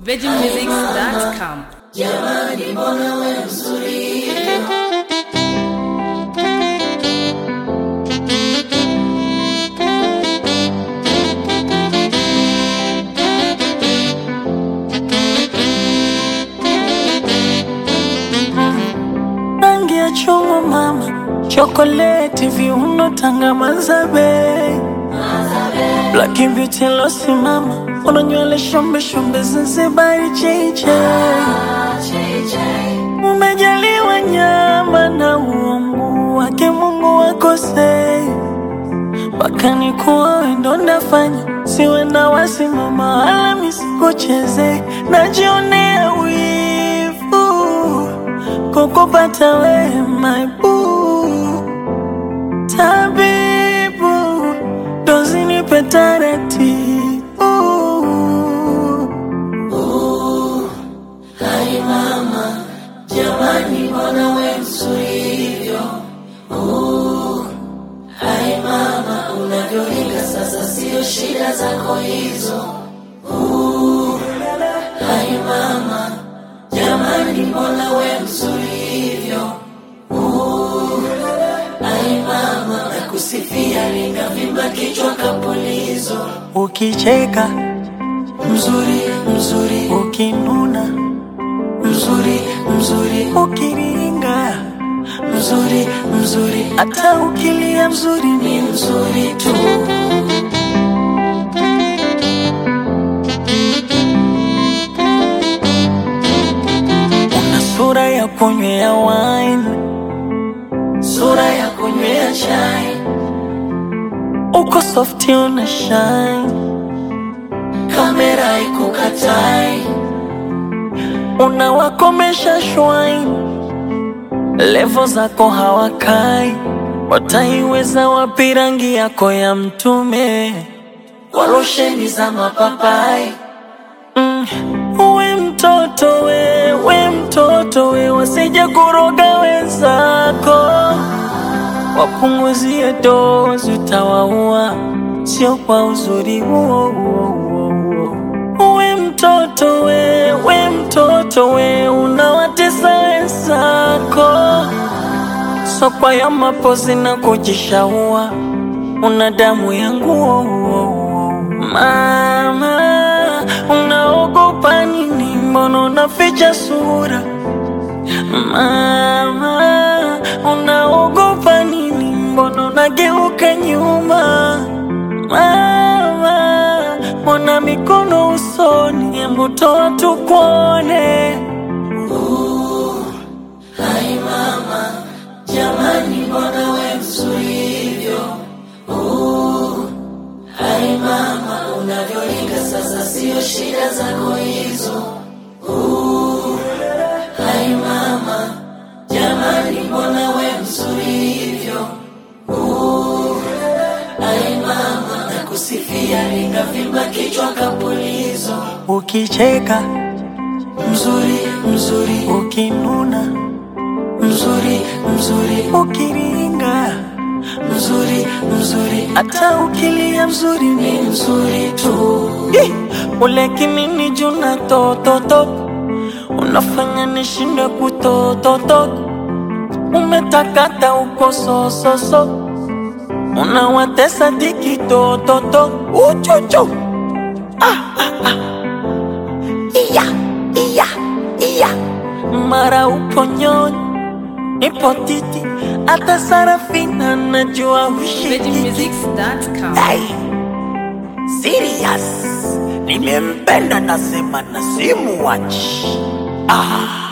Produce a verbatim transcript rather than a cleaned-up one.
virgin music dot com. Jamani, mbona wewe mzuri? Rangi ya chungwa mama, chocolate viuno tanga mazabe, black beauty losi mama, una nywele shombe shombe Zanzibari cheche. Umejaliwa nyama na uongo wake Mungu wakose, mpaka nikuwa ndo ndafanya siwe na wasimama wala misikucheze. Najionea wivu kukupata we my boo, tabibu dozi nipe taratibu. Hai mama, jamani, mbona wewe mzuri hivyo? Uh, hai mama, unavyoringa sasa sio shida zako hizo. Uh, hai mama, jamani, mbona wewe mzuri hivyo? Uh, hai mama, nakusifia ringa vimba kichwa kapulizo. Ukicheka Mzuri, mzuri, ukinuna mzuri, mzuri, ukiringa mzuri, mzuri, hata ukilia mzuri ni mzuri tu. una sura ya kunywea wine, Sura ya kunywea chai, uko soft una shine, kamera ikukatai. unawakomesha shwine, levo zako hawakai, wataiweza wapi rangi yako ya mtume Kwa rosheni za mapapai, mm. Uwe mtoto we, we mtoto we, wasije kuroga wenzako, wapunguzie dozi utawaua, sio kwa uzuri huo huo huo. Uwe mtoto we, we mtoto we, unawatesa wenzako, so kwa ya mapozi na kujishaua, una damu yangu mama, unaogopa nini? Mbona unaficha sura mama, unaogopa nini? Mbona unageuka nyuma mama, mbona mikono usoni? Hebu toa tukuone. hai mama, jamani, mbona wewe mzuri hivyo? Uh, hai mama, unavyoringa sasa sio shida zako hizo. Uh, hai mama, jamani, mbona wewe mzuri hivyo? Uh, hai mama, nakusifia ringa vimba kichwa kapulizo. Ukicheka Mzuri, mzuri, ukinuna mzuri, mzuri, ukiringa mzuri, mzuri, hata ukilia mzuri ni ni mzuri tu. Ih, ule kinini juna tototo, unafanya nishinde kutototo. Umetakata uko sososo, unawatesa diki tototo. Uchuchu ah, ah, ah. Iya, iya, iya. Mara upo nyoni, nipo titi, hata Sarafina najua virgin ushiki. music dot com. Hey, serious, nimempenda nasema na simuwachi. Ah.